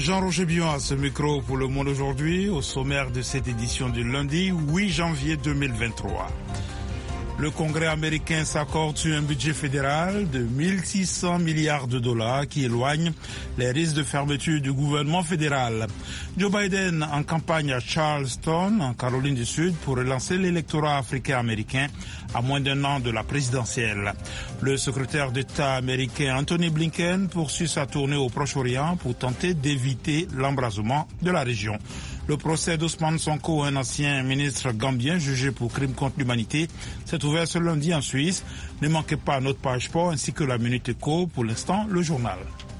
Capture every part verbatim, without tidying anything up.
Jean-Roger Bion à ce micro pour Le Monde aujourd'hui, au sommaire de cette édition du lundi huit janvier deux mille vingt-trois. Le Congrès américain s'accorde sur un budget fédéral de mille six cents milliards de dollars qui éloigne les risques de fermeture du gouvernement fédéral. Joe Biden en campagne à Charleston, en Caroline du Sud, pour relancer l'électorat africain-américain à moins d'un an de la présidentielle. Le secrétaire d'État américain Anthony Blinken poursuit sa tournée au Proche-Orient pour tenter d'éviter l'embrasement de la région. Le procès d'Ousmane Sonko, un ancien ministre gambien jugé pour crime contre l'humanité, s'est ouvert ce lundi en Suisse. Ne manquez pas notre page sport ainsi que la Minute Éco. Pour l'instant, le journal.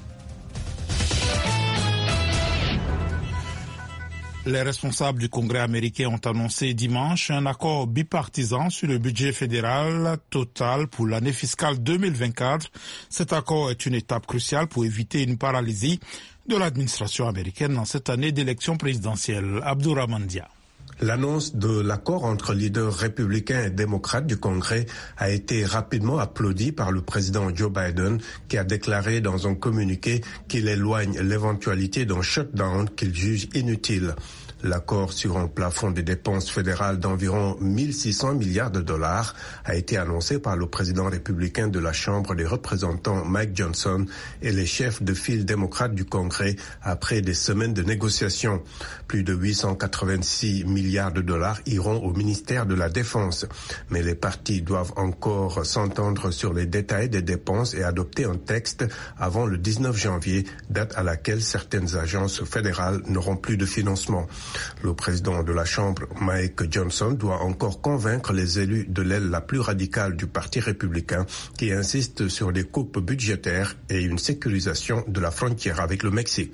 Les responsables du Congrès américain ont annoncé dimanche un accord bipartisan sur le budget fédéral total pour l'année fiscale deux mille vingt-quatre. Cet accord est une étape cruciale pour éviter une paralysie de l'administration américaine dans cette année d'élection présidentielle. Abdourahmane Dia. L'annonce de l'accord entre leaders républicains et démocrates du Congrès a été rapidement applaudie par le président Joe Biden, qui a déclaré dans un communiqué qu'il éloigne l'éventualité d'un shutdown qu'il juge inutile. L'accord sur un plafond des dépenses fédérales d'environ mille six cents milliards de dollars a été annoncé par le président républicain de la Chambre des représentants Mike Johnson et les chefs de file démocrates du Congrès après des semaines de négociations. Plus de huit cent quatre-vingt-six milliards de dollars iront au ministère de la Défense. Mais les partis doivent encore s'entendre sur les détails des dépenses et adopter un texte avant le dix-neuf janvier, date à laquelle certaines agences fédérales n'auront plus de financement. Le président de la Chambre, Mike Johnson, doit encore convaincre les élus de l'aile la plus radicale du Parti républicain qui insiste sur des coupes budgétaires et une sécurisation de la frontière avec le Mexique.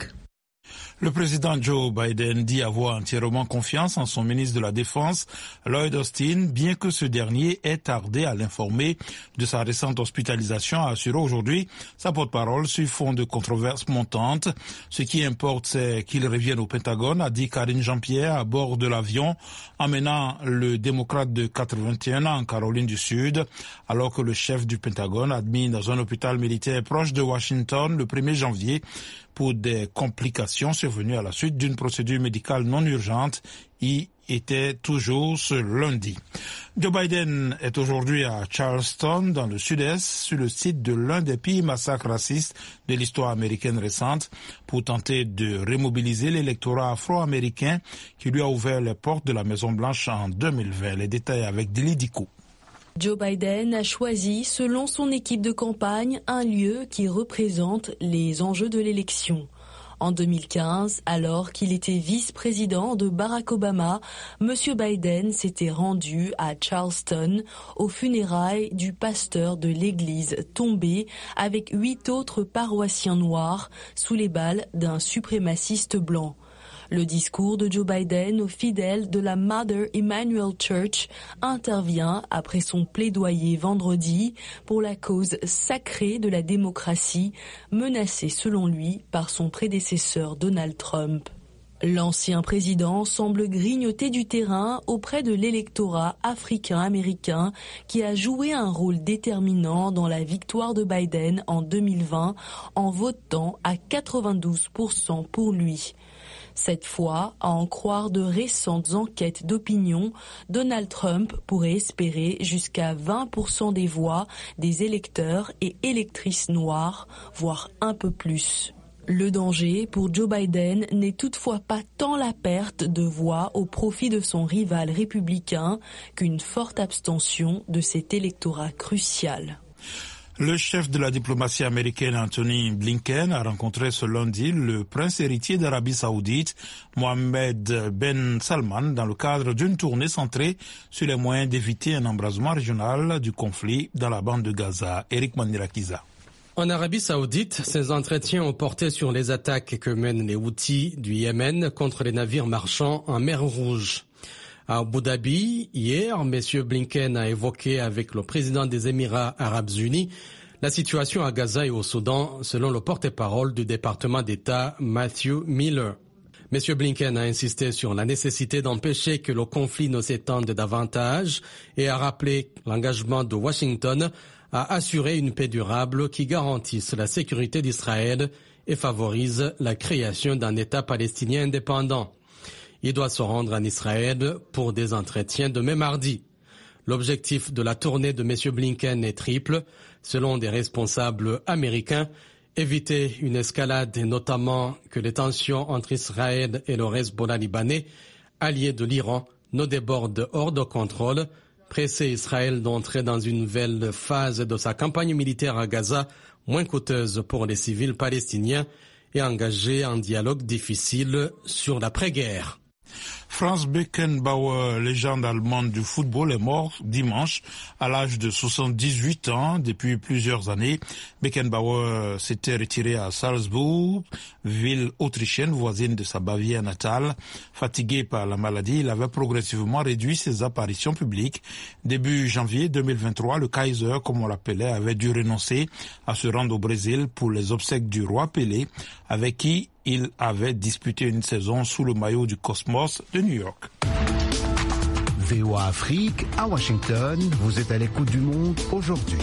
Le président Joe Biden dit avoir entièrement confiance en son ministre de la Défense, Lloyd Austin, bien que ce dernier ait tardé à l'informer de sa récente hospitalisation, a assuré aujourd'hui sa porte-parole sur fond de controverses montantes. Ce qui importe, c'est qu'il revienne au Pentagone, a dit Karine Jean-Pierre à bord de l'avion emmenant le démocrate de quatre-vingt-un ans en Caroline du Sud, alors que le chef du Pentagone, admis dans un hôpital militaire proche de Washington le premier janvier, pour des complications survenues à la suite d'une procédure médicale non urgente, y était toujours ce lundi. Joe Biden est aujourd'hui à Charleston, dans le sud-est, sur le site de l'un des pires massacres racistes de l'histoire américaine récente, pour tenter de remobiliser l'électorat afro-américain qui lui a ouvert les portes de la Maison-Blanche en deux mille vingt. Les détails avec Dili Diko. Joe Biden a choisi, selon son équipe de campagne, un lieu qui représente les enjeux de l'élection. En deux mille quinze, alors qu'il était vice-président de Barack Obama, M. Biden s'était rendu à Charleston aux funérailles du pasteur de l'église tombé avec huit autres paroissiens noirs sous les balles d'un suprémaciste blanc. Le discours de Joe Biden aux fidèles de la Mother Emanuel Church intervient après son plaidoyer vendredi pour la cause sacrée de la démocratie, menacée selon lui par son prédécesseur Donald Trump. L'ancien président semble grignoter du terrain auprès de l'électorat africain-américain qui a joué un rôle déterminant dans la victoire de Biden en deux mille vingt en votant à quatre-vingt-douze pour cent pour lui. Cette fois, à en croire de récentes enquêtes d'opinion, Donald Trump pourrait espérer jusqu'à vingt pour cent des voix des électeurs et électrices noirs, voire un peu plus. Le danger pour Joe Biden n'est toutefois pas tant la perte de voix au profit de son rival républicain qu'une forte abstention de cet électorat crucial. Le chef de la diplomatie américaine Anthony Blinken a rencontré ce lundi le prince héritier d'Arabie Saoudite, Mohammed Ben Salman, dans le cadre d'une tournée centrée sur les moyens d'éviter un embrasement régional du conflit dans la bande de Gaza. Eric Mandirakiza. En Arabie Saoudite, ces entretiens ont porté sur les attaques que mènent les Houthis du Yémen contre les navires marchands en mer Rouge. À Abu Dhabi, hier, M. Blinken a évoqué avec le président des Émirats arabes unis la situation à Gaza et au Soudan, selon le porte-parole du département d'État Matthew Miller. M. Blinken a insisté sur la nécessité d'empêcher que le conflit ne s'étende davantage et a rappelé l'engagement de Washington à assurer une paix durable qui garantisse la sécurité d'Israël et favorise la création d'un État palestinien indépendant. Il doit se rendre en Israël pour des entretiens demain mardi. L'objectif de la tournée de M. Blinken est triple, selon des responsables américains. Éviter une escalade et notamment que les tensions entre Israël et le Hezbollah libanais, allié de l'Iran, ne débordent hors de contrôle, presser Israël d'entrer dans une nouvelle phase de sa campagne militaire à Gaza, moins coûteuse pour les civils palestiniens, et engager un dialogue difficile sur l'après-guerre. Franz Beckenbauer, légende allemande du football, est mort dimanche à l'âge de soixante-dix-huit ans. Depuis plusieurs années, Beckenbauer s'était retiré à Salzbourg, ville autrichienne voisine de sa Bavière natale. Fatigué par la maladie, il avait progressivement réduit ses apparitions publiques. Début janvier deux mille vingt-trois, le Kaiser, comme on l'appelait, avait dû renoncer à se rendre au Brésil pour les obsèques du roi Pelé, avec qui il avait disputé une saison sous le maillot du Cosmos de New York. V O A Afrique, à Washington, vous êtes à l'écoute du monde aujourd'hui.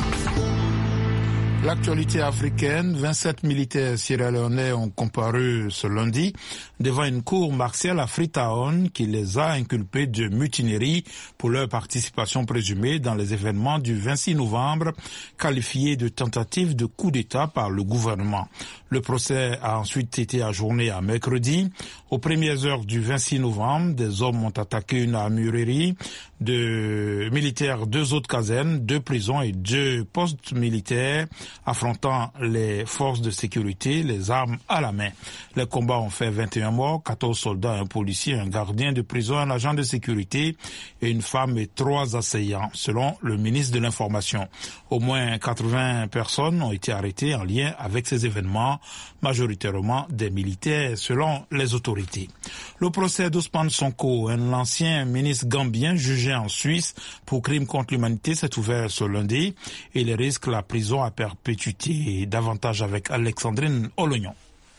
L'actualité africaine, vingt-sept militaires sierra-léonais ont comparu ce lundi devant une cour martiale à Freetown qui les a inculpés de mutinerie pour leur participation présumée dans les événements du vingt-six novembre, qualifiés de tentative de coup d'État par le gouvernement. Le procès a ensuite été ajourné à mercredi. Aux premières heures du vingt-six novembre, des hommes ont attaqué une armurerie de militaires, deux autres casernes, deux prisons et deux postes militaires, affrontant les forces de sécurité, les armes à la main. Les combats ont fait vingt et un morts, quatorze soldats, un policier, un gardien de prison, un agent de sécurité et une femme et trois assaillants, selon le ministre de l'Information. Au moins quatre-vingts personnes ont été arrêtées en lien avec ces événements, majoritairement des militaires, selon les autorités. Le procès d'Ousmane Sonko, un ancien ministre gambien jugé en Suisse pour crimes contre l'humanité, s'est ouvert ce lundi et il risque la prison à perpétuité. Davantage avec Alexandrine Olognon.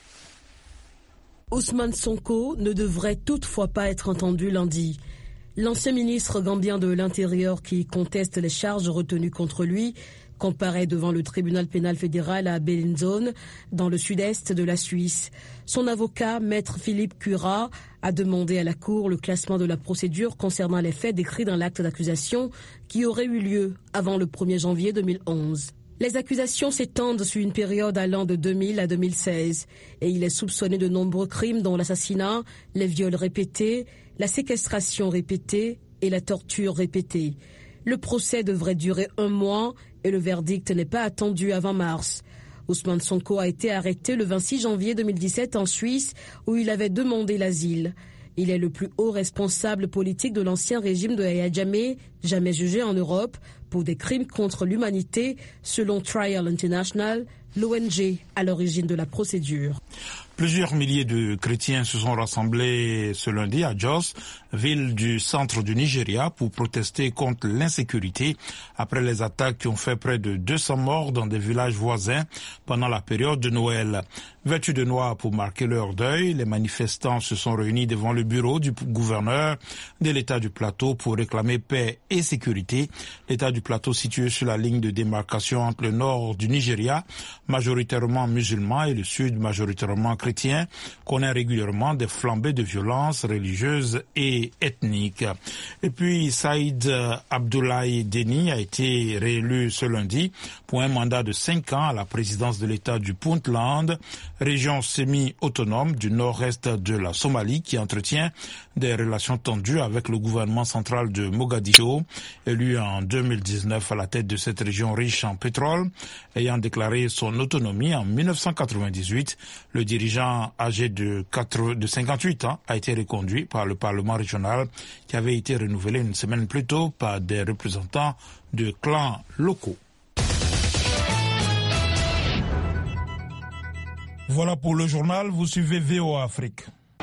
Ousmane Sonko ne devrait toutefois pas être entendu lundi. L'ancien ministre gambien de l'Intérieur qui conteste les charges retenues contre lui comparaît devant le tribunal pénal fédéral à Bellinzone, dans le sud-est de la Suisse. Son avocat, maître Philippe Cura, a demandé à la Cour le classement de la procédure concernant les faits décrits dans l'acte d'accusation qui aurait eu lieu avant le premier janvier deux mille onze. Les accusations s'étendent sur une période allant de deux mille à deux mille seize et il est soupçonné de nombreux crimes dont l'assassinat, les viols répétés, la séquestration répétée et la torture répétée. Le procès devrait durer un mois et le verdict n'est pas attendu avant mars. Ousmane Sonko a été arrêté le vingt-six janvier deux mille dix-sept en Suisse où il avait demandé l'asile. Il est le plus haut responsable politique de l'ancien régime de Yahya Jammeh, jamais jugé en Europe, pour des crimes contre l'humanité, selon Trial International, l'O N G à l'origine de la procédure. Plusieurs milliers de chrétiens se sont rassemblés ce lundi à Jos, ville du centre du Nigeria, pour protester contre l'insécurité après les attaques qui ont fait près de deux cents morts dans des villages voisins pendant la période de Noël. Vêtus de noir pour marquer leur deuil, les manifestants se sont réunis devant le bureau du gouverneur de l'État du Plateau pour réclamer paix et sécurité. L'État du Plateau situé sur la ligne de démarcation entre le nord du Nigeria, majoritairement musulman, et le sud majoritairement chrétien, connaît régulièrement des flambées de violences religieuses et ethniques. Et puis Saïd Abdoulaye Deni a été réélu ce lundi pour un mandat de cinq ans à la présidence de l'État du Puntland, région semi-autonome du nord-est de la Somalie qui entretient des relations tendues avec le gouvernement central de Mogadiscio, élu en deux mille dix-neuf à la tête de cette région riche en pétrole. Ayant déclaré son autonomie en mille neuf cent quatre-vingt-dix-huit, le dirigeant âgé de, de cinquante-huit ans a été reconduit par le Parlement régional qui avait été renouvelé une semaine plus tôt par des représentants de clans locaux. Voilà pour le journal, vous suivez V O A Afrique.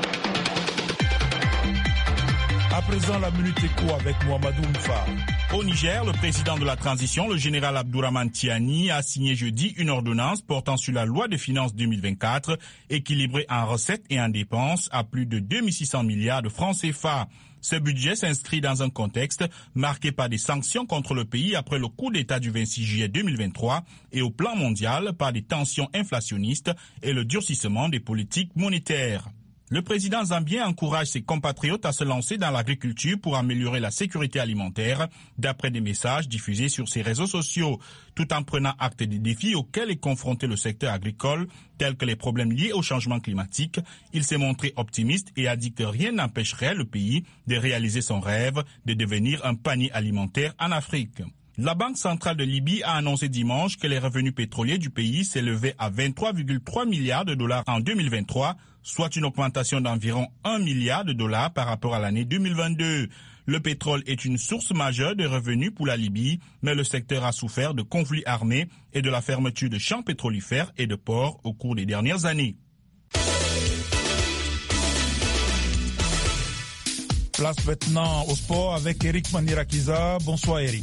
À présent, la Minute Éco avec Mohamedou Mfa. Au Niger, le président de la transition, le général Abdourahmane Tiani, a signé jeudi une ordonnance portant sur la loi de finances deux mille vingt-quatre, équilibrée en recettes et en dépenses à plus de deux mille six cents milliards de francs C F A. Ce budget s'inscrit dans un contexte marqué par des sanctions contre le pays après le coup d'État du vingt-six juillet deux mille vingt-trois et au plan mondial par des tensions inflationnistes et le durcissement des politiques monétaires. Le président zambien encourage ses compatriotes à se lancer dans l'agriculture pour améliorer la sécurité alimentaire, d'après des messages diffusés sur ses réseaux sociaux, tout en prenant acte des défis auxquels est confronté le secteur agricole, tels que les problèmes liés au changement climatique. Il s'est montré optimiste et a dit que rien n'empêcherait le pays de réaliser son rêve de devenir un panier alimentaire en Afrique. La Banque centrale de Libye a annoncé dimanche que les revenus pétroliers du pays s'élevaient à vingt-trois virgule trois milliards de dollars en deux mille vingt-trois, soit une augmentation d'environ un milliard de dollars par rapport à l'année deux mille vingt-deux. Le pétrole est une source majeure de revenus pour la Libye, mais le secteur a souffert de conflits armés et de la fermeture de champs pétrolifères et de ports au cours des dernières années. Place maintenant au sport avec Eric Mandirakiza. Bonsoir Eric.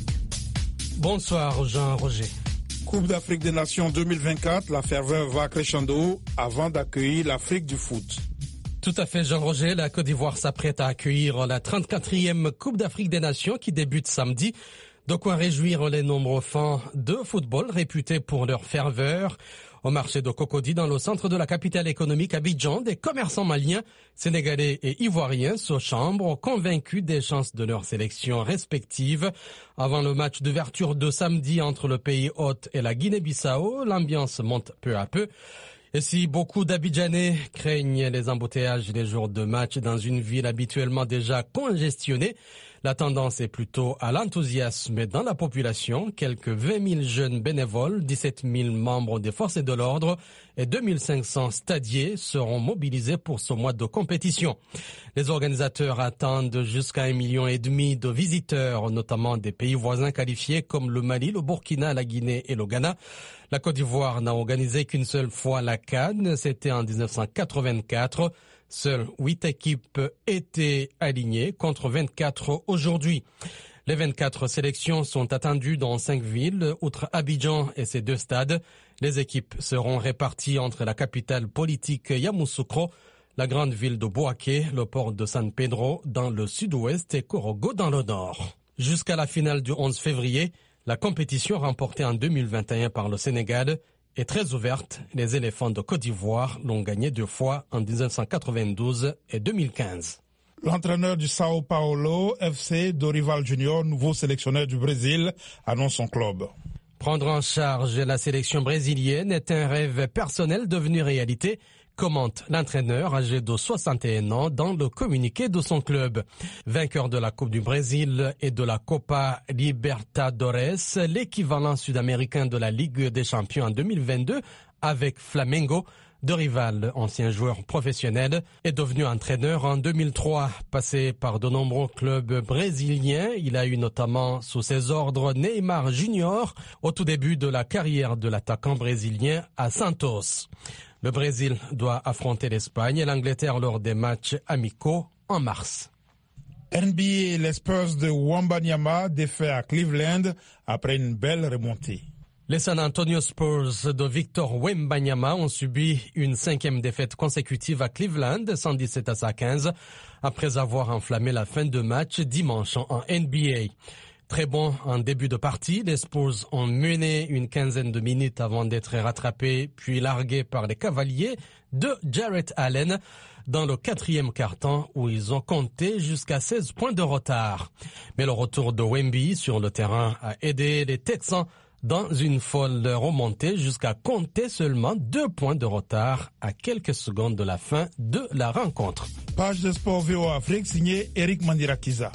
Bonsoir Jean-Roger. Coupe d'Afrique des Nations deux mille vingt-quatre, la ferveur va crescendo avant d'accueillir l'Afrique du foot. Tout à fait Jean-Roger, la Côte d'Ivoire s'apprête à accueillir la trente-quatrième Coupe d'Afrique des Nations qui débute samedi. De quoi réjouir les nombreux fans de football réputés pour leur ferveur. Au marché de Cocody, dans le centre de la capitale économique Abidjan, des commerçants maliens, sénégalais et ivoiriens se chambrent, convaincus des chances de leurs sélections respectives. Avant le match d'ouverture de samedi entre le pays hôte et la Guinée-Bissau, l'ambiance monte peu à peu. Et si beaucoup d'Abidjanais craignent les embouteillages les jours de match dans une ville habituellement déjà congestionnée, la tendance est plutôt à l'enthousiasme dans la population. Quelques vingt mille jeunes bénévoles, dix-sept mille membres des forces de l'ordre et deux mille cinq cents stadiers seront mobilisés pour ce mois de compétition. Les organisateurs attendent jusqu'à un million et demi de visiteurs, notamment des pays voisins qualifiés comme le Mali, le Burkina, la Guinée et le Ghana. La Côte d'Ivoire n'a organisé qu'une seule fois la CAN, c'était en dix-neuf cent quatre-vingt-quatre. Seules huit équipes étaient alignées contre vingt-quatre aujourd'hui. Les vingt-quatre sélections sont attendues dans cinq villes, outre Abidjan et ses deux stades. Les équipes seront réparties entre la capitale politique Yamoussoukro, la grande ville de Bouaké, le port de San Pedro dans le sud-ouest et Korogo dans le nord. Jusqu'à la finale du onze février, la compétition remportée en deux mille vingt et un par le Sénégal est très ouverte. Les éléphants de Côte d'Ivoire l'ont gagnée deux fois en dix-neuf cent quatre-vingt-douze et deux mille quinze. L'entraîneur du Sao Paulo F C, Dorival Junior, nouveau sélectionneur du Brésil, annonce son club. Prendre en charge la sélection brésilienne est un rêve personnel devenu réalité, commente l'entraîneur âgé de soixante et un ans dans le communiqué de son club. Vainqueur de la Coupe du Brésil et de la Copa Libertadores, l'équivalent sud-américain de la Ligue des Champions en deux mille vingt-deux avec Flamengo, Dorival, ancien joueur professionnel, est devenu entraîneur en deux mille trois. Passé par de nombreux clubs brésiliens, il a eu notamment sous ses ordres Neymar Junior au tout début de la carrière de l'attaquant brésilien à Santos. Le Brésil doit affronter l'Espagne et l'Angleterre lors des matchs amicaux en mars. N B A, les Spurs de Wembanyama défaits à Cleveland après une belle remontée. Les San Antonio Spurs de Victor Wembanyama ont subi une cinquième défaite consécutive à Cleveland, cent dix-sept à cent quinze, après avoir enflammé la fin de match dimanche en N B A. Très bon en début de partie, les Spurs ont mené une quinzaine de minutes avant d'être rattrapés puis largués par les Cavaliers de Jarrett Allen dans le quatrième quart-temps où ils ont compté jusqu'à seize points de retard. Mais le retour de Wemby sur le terrain a aidé les Texans dans une folle remontée jusqu'à compter seulement deux points de retard à quelques secondes de la fin de la rencontre. Page de sport V O A Afrique signée Eric Mandirakiza.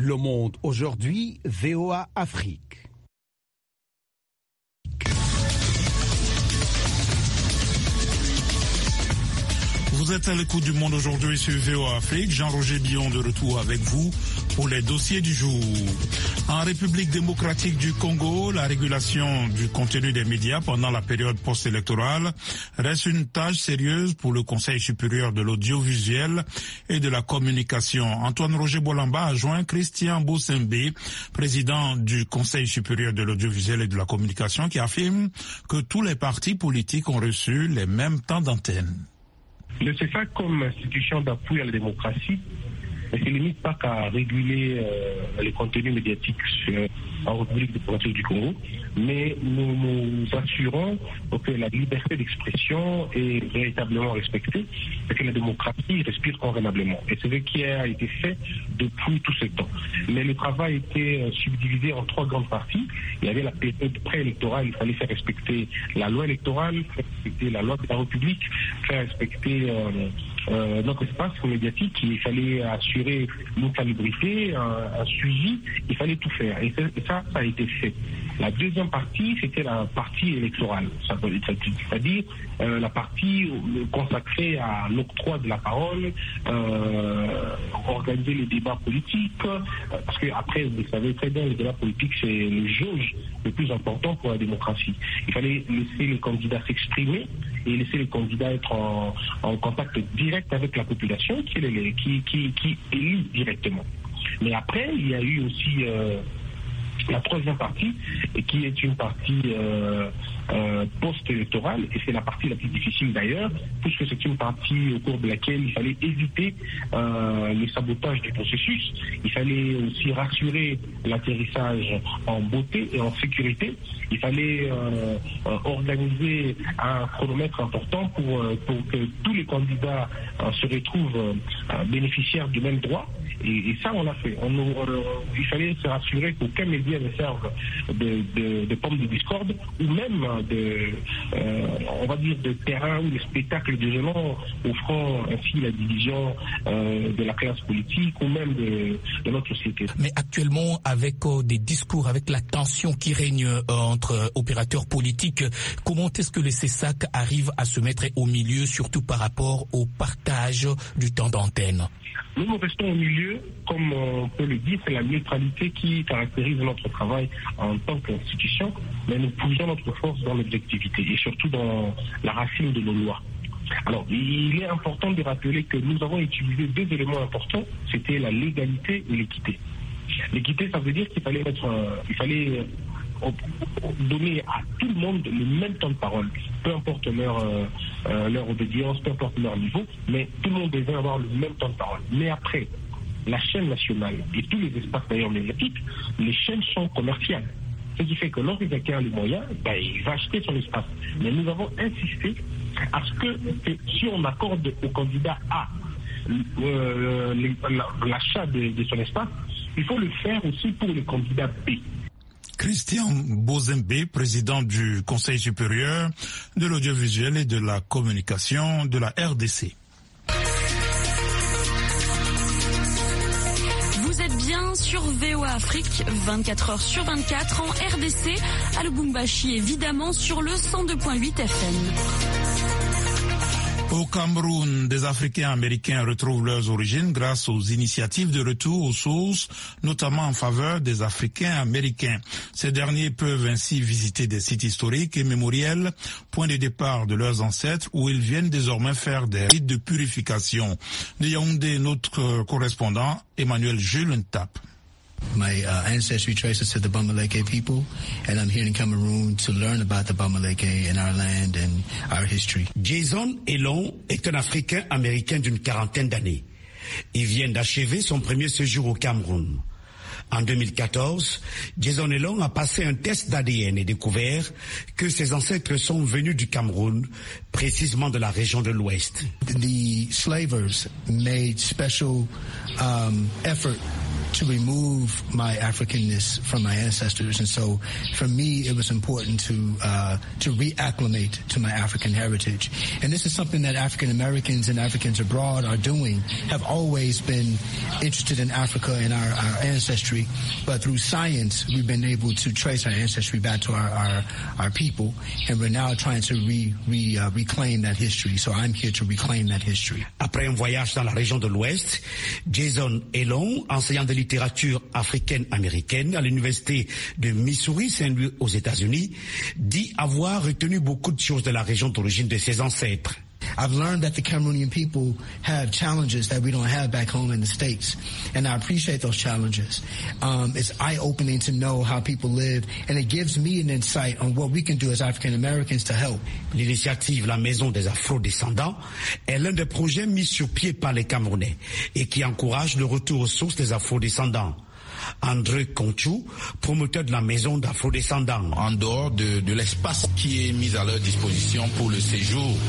Le Monde aujourd'hui, V O A Afrique. Vous êtes à l'écoute du Monde aujourd'hui sur V O A Afrique. Jean-Roger Billon de retour avec vous pour les dossiers du jour. En République démocratique du Congo, la régulation du contenu des médias pendant la période post-électorale reste une tâche sérieuse pour le Conseil supérieur de l'audiovisuel et de la communication. Antoine Roger Bolamba a joint Christian Bosembe, président du Conseil supérieur de l'audiovisuel et de la communication, qui affirme que tous les partis politiques ont reçu les mêmes temps d'antenne. Le C E S A C comme institution d'appui à la démocratie ne se limite pas qu'à réguler euh, les contenus médiatiques sur, en République démocratique du Congo, mais nous nous assurons que la liberté d'expression est véritablement respectée et que la démocratie respire convenablement. Et c'est ce qui a été fait depuis tout ce temps. Mais le travail était subdivisé en trois grandes parties. Il y avait la période préélectorale, il fallait faire respecter la loi électorale, faire respecter la loi de la République, faire respecter euh, euh, notre espace médiatique. Il fallait assurer une salubrité, un, un suivi, il fallait tout faire. Et, et ça, ça a été fait. La deuxième partie, c'était la partie électorale, c'est-à-dire euh, la partie consacrée à l'octroi de la parole, euh, organiser les débats politiques, euh, parce que après, vous le savez très bien, les débats politiques, c'est le jauge le plus important pour la démocratie. Il fallait laisser les candidats s'exprimer et laisser les candidats être en, en contact direct avec la population qui, les, qui, qui, qui élit directement. Mais après, il y a eu aussi euh, la troisième partie, et qui est une partie euh, euh, post-électorale, et c'est la partie la plus difficile d'ailleurs, puisque c'est une partie au cours de laquelle il fallait éviter euh, le sabotage du processus, il fallait aussi rassurer l'atterrissage en beauté et en sécurité, il fallait euh, euh, organiser un chronomètre important pour, euh, pour que tous les candidats euh, se retrouvent euh, bénéficiaires du même droit. Et, et ça, on l'a fait. On, on, il fallait se rassurer qu'aucun média ne serve de, de, de pomme de discorde, ou même de, euh, on va dire, de terrain ou de spectacle de violence, offrant ainsi la division euh, de la classe politique ou même de, de notre société. Mais actuellement, avec euh, des discours, avec la tension qui règne euh, entre opérateurs politiques, comment est-ce que le C E S A C arrive à se mettre au milieu, surtout par rapport au partage du temps d'antenne? Nous, nous restons au milieu, comme on peut le dire, c'est la neutralité qui caractérise notre travail en tant qu'institution, mais nous puisons notre force dans l'objectivité et surtout dans la racine de nos lois. Alors, il est important de rappeler que nous avons utilisé deux éléments importants, c'était la légalité et l'équité. L'équité, ça veut dire qu'il fallait mettre, euh, il fallait euh, donner à tout le monde le même temps de parole, peu importe leur, euh, euh, leur obédience, peu importe leur niveau, mais tout le monde devait avoir le même temps de parole. Mais après, la chaîne nationale et tous les espaces d'ailleurs médiatiques, les chaînes sont commerciales. Ce qui fait que lorsque quelqu'un a les moyens, ben, il va acheter son espace. Mais nous avons insisté à ce que, que si on accorde au candidat A euh, l'achat de, de son espace, il faut le faire aussi pour le candidat B. Christian Bosembe, président du Conseil supérieur de l'audiovisuel et de la communication de la R D C. Vous êtes bien sur V O A Afrique, vingt-quatre heures sur vingt-quatre en R D C, à Lubumbashi évidemment sur le cent deux virgule huit F M. Au Cameroun, des Africains américains retrouvent leurs origines grâce aux initiatives de retour aux sources, notamment en faveur des Africains américains. Ces derniers peuvent ainsi visiter des sites historiques et mémoriels, point de départ de leurs ancêtres, où ils viennent désormais faire des rites de purification. De Yaoundé, notre correspondant, Emmanuel Jules Ntap. My uh, ancestry traces to the Bamileke people, and I'm here in Cameroon to learn about the Bamileke and our land and our history. Jason Elon est un Africain américain d'une quarantaine d'années. Il vient d'achever son premier séjour au Cameroun. En deux mille quatorze, Jason Elon a passé un test d'A D N et découvert que ses ancêtres sont venus du Cameroun, précisément de la région de l'Ouest. The slavers made special um, effort to remove my Africanness from my ancestors. And so for me, it was important to uh, to reacclimate to my African heritage. And this is something that African Americans and Africans abroad are doing, have always been interested in Africa and our, our ancestry. But through science, we've been able to trace our ancestry back to our, our, our people. And we're now trying to re, re, uh, reclaim that history. So I'm here to reclaim that history. Après un voyage dans la région de l'Ouest, Jason Elon, enseignant de littérature africaine-américaine à l'université de Missouri Saint-Louis aux États-Unis, dit avoir retenu beaucoup de choses de la région d'origine de ses ancêtres. I've learned that the Cameroonian people have challenges that we don't have back home in the States, and I appreciate those challenges. Um, it's eye-opening to know how people live, and it gives me an insight on what we can do as African Americans to help. L'initiative La Maison des Afro-Descendants est l'un des projets mis sur pied par les Camerounais et qui encourage le retour aux sources des Afro-Descendants. André Conchou, promoteur de la maison d'Afro-Descendants. En dehors de, de l'espace qui est mis à leur disposition pour le séjour,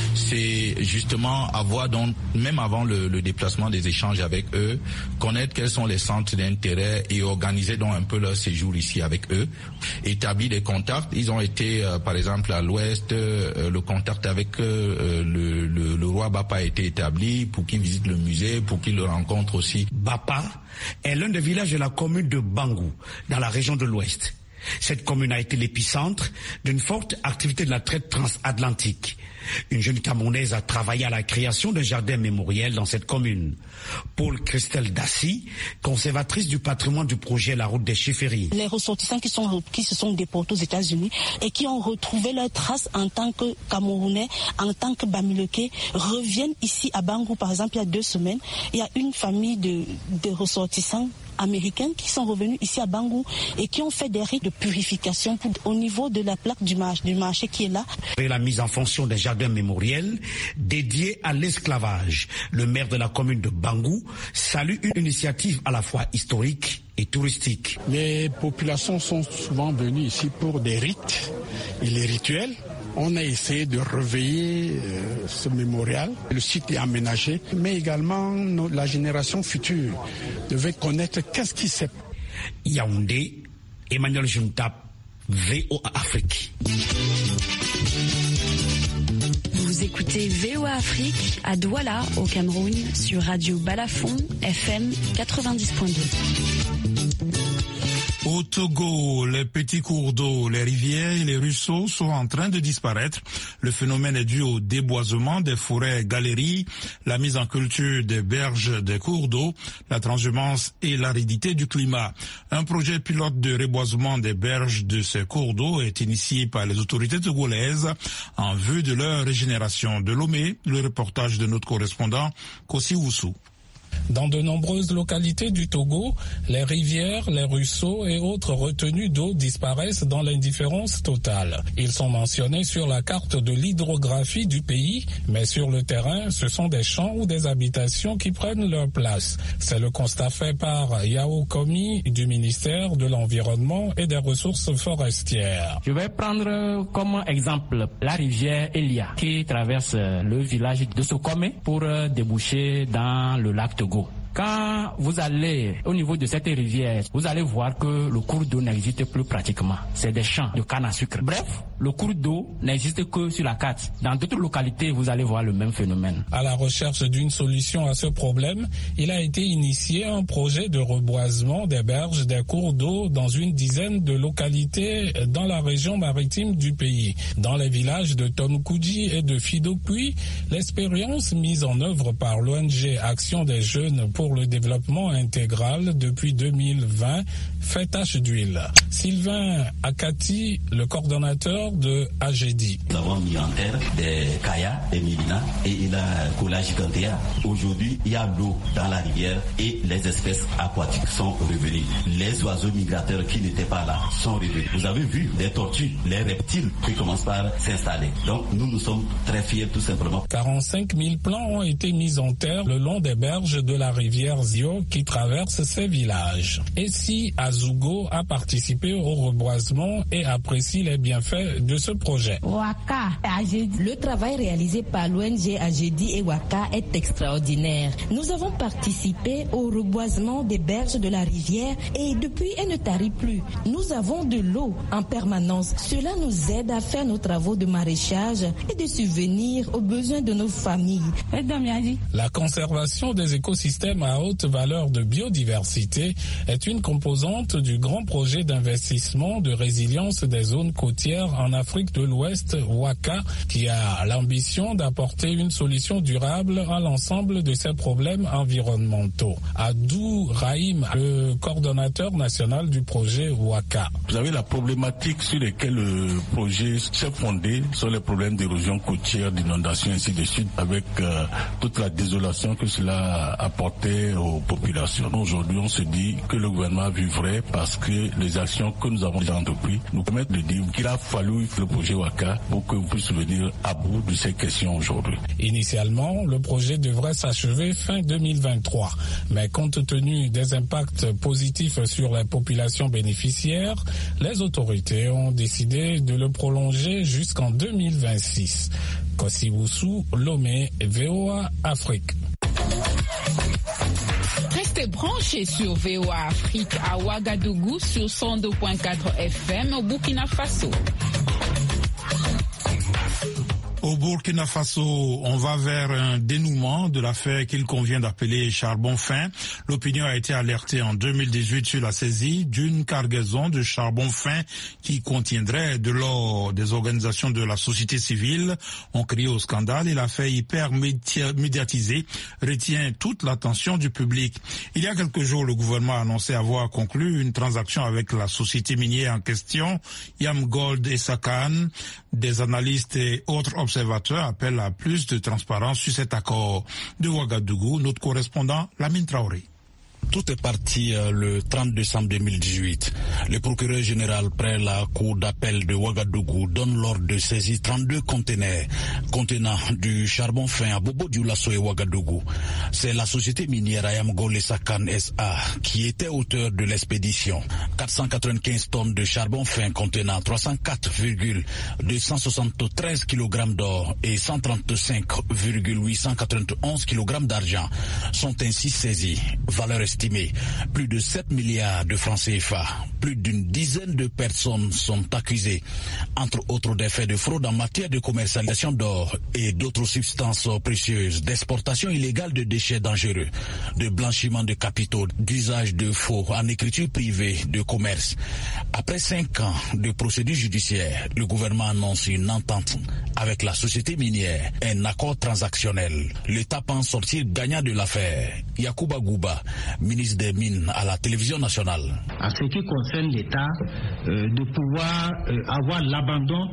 c'est justement avoir, donc, même avant le, le déplacement, des échanges avec eux, connaître quels sont les centres d'intérêt et organiser donc un peu leur séjour ici avec eux, établir des contacts. Ils ont été, euh, par exemple, à l'Ouest, euh, le contact avec euh, le, le, le roi Bapa a été établi pour qu'ils visitent le musée, pour qu'ils le rencontrent aussi. Bapa est l'un des villages de la commune de Bangou, dans la région de l'Ouest. Cette commune a été l'épicentre d'une forte activité de la traite transatlantique. Une jeune Camerounaise a travaillé à la création d'un jardin mémoriel dans cette commune. Paul Christelle Dassy, conservatrice du patrimoine du projet La Route des Chefferie. Les ressortissants qui, sont, qui se sont déportés aux États-Unis et qui ont retrouvé leurs traces en tant que Camerounais, en tant que Bamileke, reviennent ici à Bangou. Par exemple, il y a deux semaines, il y a une famille de, de ressortissants américains qui sont revenus ici à Bangou et qui ont fait des rites de purification pour, au niveau de la plaque du marché, du marché qui est là. Et la mise en fonction des jardins mémoriels dédiés à l'esclavage. Le maire de la commune de Bangou salue une initiative à la fois historique et touristique. Les populations sont souvent venues ici pour des rites et les rituels. On a essayé de réveiller euh, ce mémorial. Le site est aménagé, mais également nos, la génération future devait connaître qu'est-ce qui s'est. Yaoundé, Emmanuel Juntap, V O A Afrique. Vous écoutez V O A Afrique à Douala, au Cameroun, sur Radio Balafon, F M quatre-vingt-dix point deux. Au Togo, les petits cours d'eau, les rivières et les ruisseaux sont en train de disparaître. Le phénomène est dû au déboisement des forêts galeries, la mise en culture des berges des cours d'eau, la transhumance et l'aridité du climat. Un projet pilote de reboisement des berges de ces cours d'eau est initié par les autorités togolaises en vue de leur régénération. De Lomé, le reportage de notre correspondant Kossi Woussou. Dans de nombreuses localités du Togo, les rivières, les ruisseaux et autres retenues d'eau disparaissent dans l'indifférence totale. Ils sont mentionnés sur la carte de l'hydrographie du pays, mais sur le terrain, ce sont des champs ou des habitations qui prennent leur place. C'est le constat fait par Yao Komi du ministère de l'Environnement et des Ressources forestières. Je vais prendre comme exemple la rivière Elia qui traverse le village de Sokome pour déboucher dans le lac Togo. Quand vous allez au niveau de cette rivière, vous allez voir que le cours d'eau n'existe plus pratiquement. C'est des champs de canne à sucre. Bref, le cours d'eau n'existe que sur la carte. Dans d'autres localités, vous allez voir le même phénomène. À la recherche d'une solution à ce problème, il a été initié un projet de reboisement des berges des cours d'eau dans une dizaine de localités dans la région maritime du pays. Dans les villages de Tonkoudji et de Fidopui, l'expérience mise en œuvre par l'O N G Action des Jeunes pour pour le développement intégral depuis deux mille vingt fait tache d'huile. Sylvain Akati, le coordonnateur de A G D I. Nous avons mis en terre des Kaya, des Milina et il a Kola Gigantea. Aujourd'hui, il y a l'eau dans la rivière et les espèces aquatiques sont revenues. Les oiseaux migrateurs qui n'étaient pas là sont revenus. Vous avez vu les tortues, les reptiles qui commencent par s'installer. Donc nous, nous sommes très fiers tout simplement. quarante-cinq mille plants ont été mis en terre le long des berges de la rivière rivière Zio qui traverse ces villages. Et si Azougo a participé au reboisement et apprécie les bienfaits de ce projet. Waka, le travail réalisé par l'O N G Agedi et Waka est extraordinaire. Nous avons participé au reboisement des berges de la rivière et depuis elle ne tarit plus. Nous avons de l'eau en permanence. Cela nous aide à faire nos travaux de maraîchage et de subvenir aux besoins de nos familles. La conservation des écosystèmes à haute valeur de biodiversité est une composante du grand projet d'investissement de résilience des zones côtières en Afrique de l'Ouest, Waka, qui a l'ambition d'apporter une solution durable à l'ensemble de ces problèmes environnementaux. Abdou Rahim, le coordonnateur national du projet Waka. Vous avez la problématique sur laquelle le projet s'est fondé sur les problèmes d'érosion côtière, d'inondation, ainsi de suite, avec euh, toute la désolation que cela apportait aux populations. Aujourd'hui, on se dit que le gouvernement vivrait parce que les actions que nous avons déjà entreprises nous permettent de dire qu'il a fallu le projet Waka pour que vous puissiez venir à bout de ces questions aujourd'hui. Initialement, le projet devrait s'achever fin deux mille vingt-trois, mais compte tenu des impacts positifs sur les populations bénéficiaires, les autorités ont décidé de le prolonger jusqu'en deux mille vingt-six. Kossi-Woussou, Lomé, V O A Afrique. Restez branchés sur V O A Afrique à Ouagadougou sur cent deux virgule quatre F M au Burkina Faso. Au Burkina Faso, on va vers un dénouement de l'affaire qu'il convient d'appeler charbon fin. L'opinion a été alertée en deux mille dix-huit sur la saisie d'une cargaison de charbon fin qui contiendrait de l'or. Des organisations de la société civile ont crié au scandale et l'affaire hyper médiatisée retient toute l'attention du public. Il y a quelques jours, le gouvernement a annoncé avoir conclu une transaction avec la société minière en question, Yam Gold et Sakan. Des analystes et autres observateurs appellent à plus de transparence sur cet accord. De Ouagadougou, notre correspondant Lamine Traoré. Tout est parti euh, le trente décembre deux mille dix-huit. Le procureur général près la cour d'appel de Ouagadougou donne l'ordre de saisir trente-deux conteneurs contenant du charbon fin à Bobo Dioulasso et Ouagadougou. C'est la société minière Ayam Gold Sakan S A qui était auteur de l'expédition. quatre cent quatre-vingt-quinze tonnes de charbon fin contenant trois cent quatre virgule deux cent soixante-treize kilogrammes d'or et cent trente-cinq virgule huit cent quatre-vingt-onze kilogrammes d'argent sont ainsi saisis. Valeur estimée plus de sept milliards de francs C F A. Plus d'une dizaine de personnes sont accusées, entre autres des faits de fraude en matière de commercialisation d'or et d'autres substances précieuses, d'exportation illégale de déchets dangereux, de blanchiment de capitaux, d'usage de faux en écriture privée de commerce. Après cinq ans de procédure judiciaire, le gouvernement annonce une entente avec la société minière, un accord transactionnel. L'État pense sortir gagnant de l'affaire. Yacouba Gouba, ministre des Mines à la télévision nationale. En ce qui concerne l'État, euh, de pouvoir euh, avoir l'abandon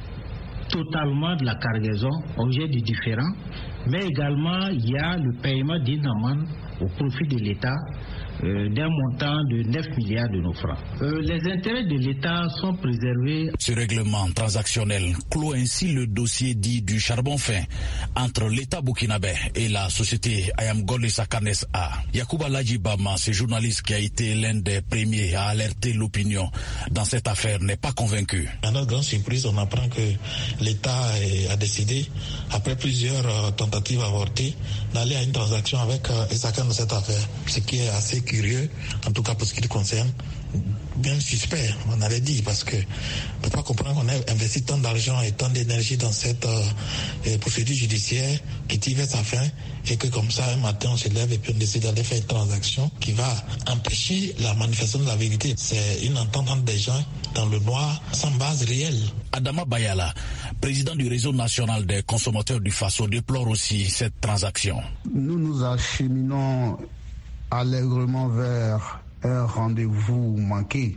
totalement de la cargaison, objet du différend, mais également il y a le paiement d'une amende au profit de l'État euh, d'un montant de neuf milliards de nos francs. Euh, les intérêts de l'État sont préservés. Ce règlement transactionnel clôt ainsi le dossier dit du charbon fin entre l'État burkinabé et la société Ayam Gold Sakan S A. Yacouba Ladjibama, ce journaliste qui a été l'un des premiers à alerter l'opinion dans cette affaire, n'est pas convaincu. À notre grande surprise, on apprend que l'État a décidé, après plusieurs tentatives avortées, d'aller à une transaction avec Sakan dans cette affaire, ce qui est assez curieux, en tout cas pour ce qui le concerne, bien suspect, on avait dit, parce que on ne peut pas comprendre qu'on ait investi tant d'argent et tant d'énergie dans cette euh, procédure judiciaire qui tire sa fin et que comme ça un matin on se lève et puis on décide d'aller faire une transaction qui va empêcher la manifestation de la vérité. C'est une entente entre des gens dans le noir sans base réelle. Adama Bayala, président du réseau national des consommateurs du Faso, déplore aussi cette transaction. Nous nous acheminons allègrement vers un rendez-vous manqué.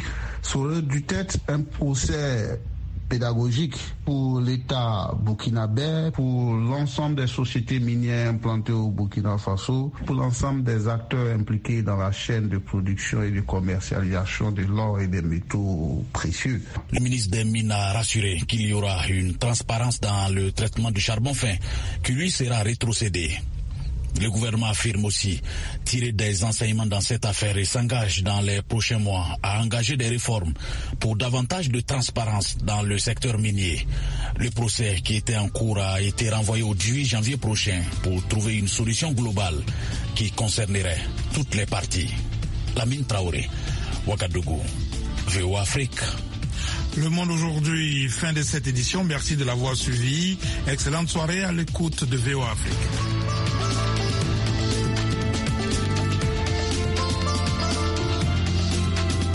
Cela dû être un procès pédagogique pour l'État burkinabé, pour l'ensemble des sociétés minières implantées au Burkina Faso, pour l'ensemble des acteurs impliqués dans la chaîne de production et de commercialisation de l'or et des métaux précieux. Le ministre des Mines a rassuré qu'il y aura une transparence dans le traitement du charbon fin, qui lui sera rétrocédé. Le gouvernement affirme aussi tirer des enseignements dans cette affaire et s'engage dans les prochains mois à engager des réformes pour davantage de transparence dans le secteur minier. Le procès qui était en cours a été renvoyé au dix-huit janvier prochain pour trouver une solution globale qui concernerait toutes les parties. Lamine Traoré, Ouagadougou, V O A Afrique. Le Monde aujourd'hui, fin de cette édition. Merci de l'avoir suivi. Excellente soirée à l'écoute de V O A Afrique.